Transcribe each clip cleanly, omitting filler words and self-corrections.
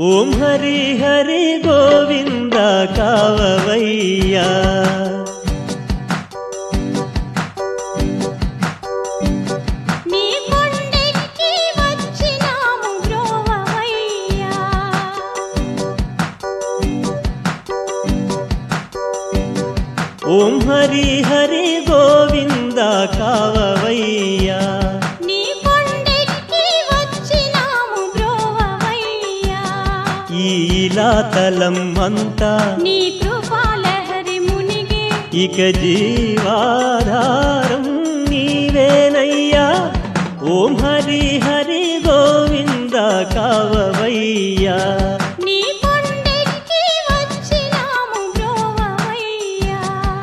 ఓం హరి హరి గోవింద కావవయ్యా నీ కొండెక్కి వచ్చినాము బ్రోవవయ్యా ఓం హరి హరి గోవింద కావవయ్యా ఈలాతలం అంతా నీ కృపాలహరి మునిగే ఇక జీవాధారం నీవేనయ్యా ఓం హరి హరి గోవింద కావవయ్యా నీ కొండెక్కి వచ్చినాము బ్రోవవయ్యా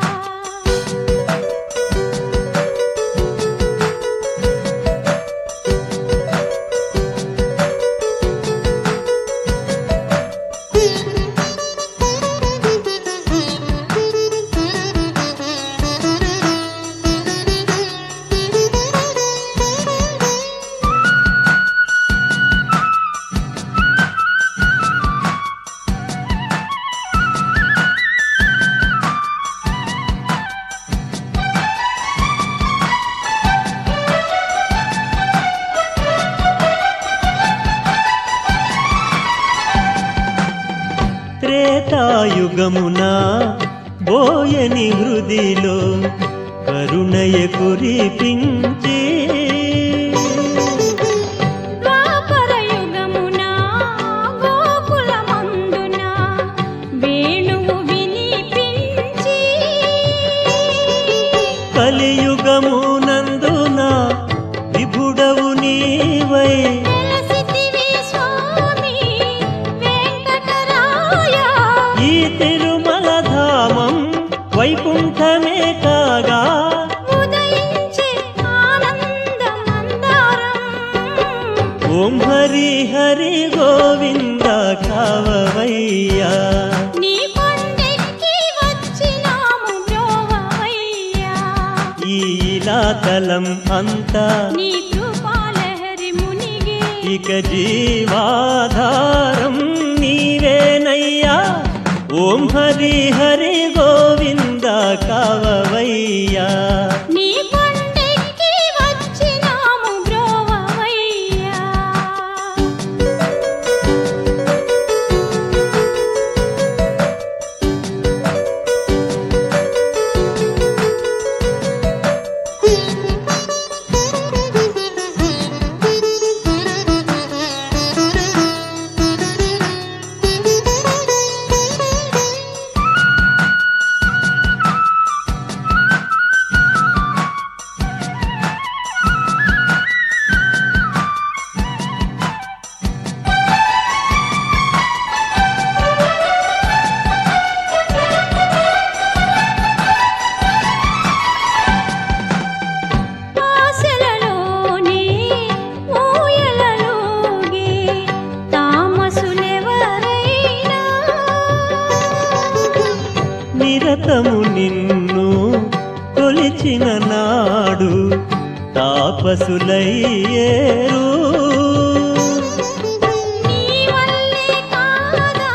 త్రేతాయుగమున బోయని హృదిలో కరుణయ కురిపించి ద్వాపరయుగమున గోకులమందున వేణువు వినిపించి కలియుగమునందున విభుడవు నీవై ఈ తిరుమల ధామం వైకుంఠమే కాగా ఉదయించే ఆనందమందారం ఓం హరి హరి గోవింద కావవయ్యా నీ కొండెక్కి వచ్చినాము బ్రోవవయ్యా ఈలాతలం అంతా నీ కృపాలహరి మునిగే ఇక జీవాధారం నీవేనయ్యా ఓం హరి హరి గోవింద కావవయ్యా నీ కొండెక్కి వచ్చినాము బ్రోవవయ్యా ఆశలలోని ఊయలలోగే తామసులెవరైనా నిరతము నిన్ను కొలిచిన నాడు తాపసులయ్యేరు నీ వల్లే కాదా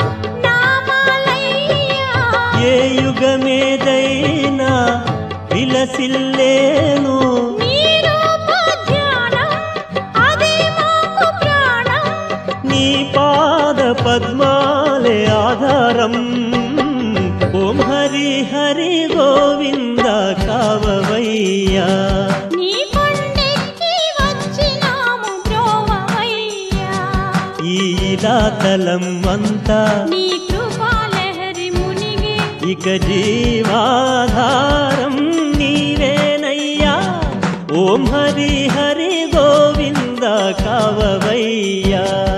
నామాలయ్యా ఏ యుగమేదైనా విలసిల్లేను నీ రూప ధ్యానం అదే మాకు ప్రాణం నీ పాద పద్మాలే ఆధారం ఓం హరి హరి గోవింద కావవయ్యా నీ కొండెక్కి వచ్చినాము బ్రోవవయ్యా ఈలాతలం అంతా నీ కృపాలహరి మునిగే ఇక జీవాధారం నీవేనయ్యా ఓం హరి హరి గోవింద కావవయ్యా